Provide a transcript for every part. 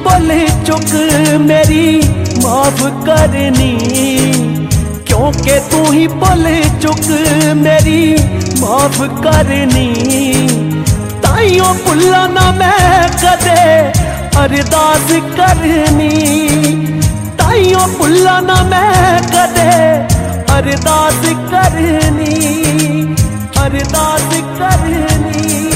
भुल चुक मेरी माफ करनी, क्योंकि तू ही भुल चुक मेरी माफ करनी। ताइयों भुला ना मैं कदे अरदास करनी, ताइयों भुला ना मैं कदे अरदास करनी, अरदास करनी।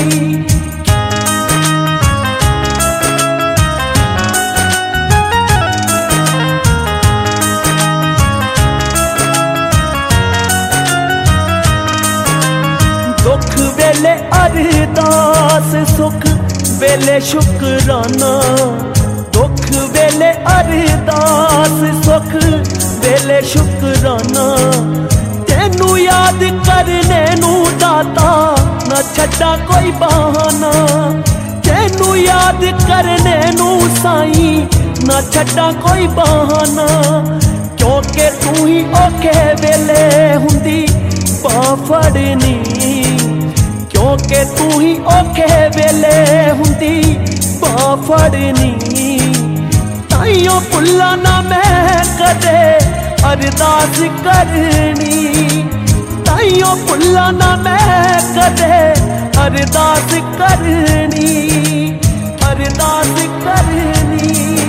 दुख वेले अरदास, सुख वेले शुकराना, दुख वेले अरदास, सुख वेले शुकराना। तेनू याद करने नू दाता ना छड्डा कोई बहाना, तेनू याद करने नू साई ना छड्डा कोई बहाना। क्योंकि तू ही औखे वेले हुंदी बां फड़नी, क्योंकि तू ही औखे वेले हुंदी बां फड़नी। ताइयों भुला ना मैं कदे अरदास करनी, ताइयों भुला ना मैं कदे अरदास करनी, अरदास करनी।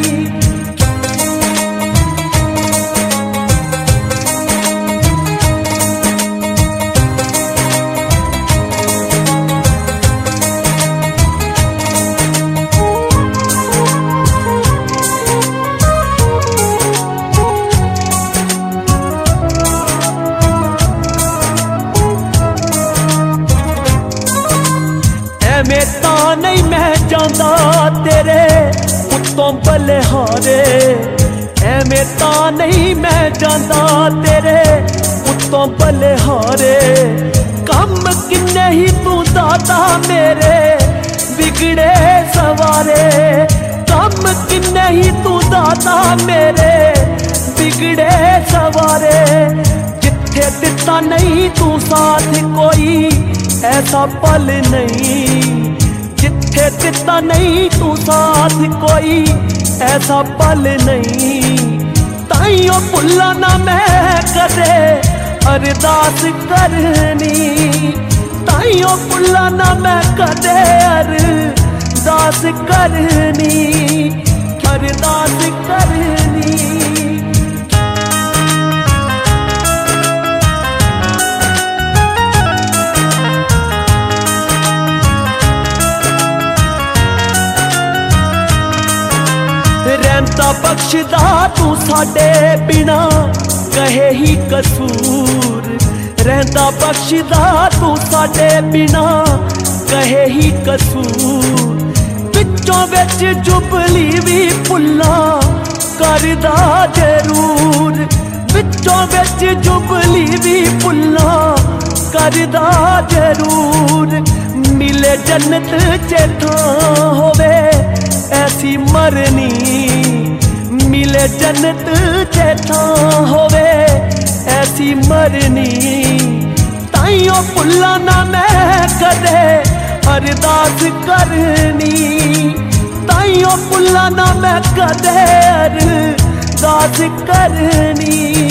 मैं तां नहीं मैं जांदा तेरे उत्तों बलिहारे, मैं तां नहीं मैं जांदा तेरे उत्तों बलिहारे। कम किन्ने ही तू दाता मेरे बिगड़े सवारे, कम किन्ने ही तू दाता मेरे बिगड़े सवारे। जिथे दिता नहीं तू साथ कोई ऐसा पल नहीं, जिथे दिता नहीं तू साथ कोई ऐसा पल नहीं। ताइयों भुला ना मैं कदे अरदास करनी, ताइयों भुला ना मैं कदे अरदास करनी, अरदास करनी। रहमता बख्शदा तू साडे बिना कहे ही कसूर, रहमता बख्शदा तू साडे बिना कहे ही कसूर। विचों विच जुबली भी भुला करदा जरूर, विचों विच जुबली भी भुला करदा जरूर। मिले जन्नत चेता होवे ऐसी मरनी, मिले जन्नत चेता होवे ऐसी मरनी। ताइयों भुला ना मैं कदे अरदास करनी, ताइयों भुला ना मैं कदे अरदास करनी।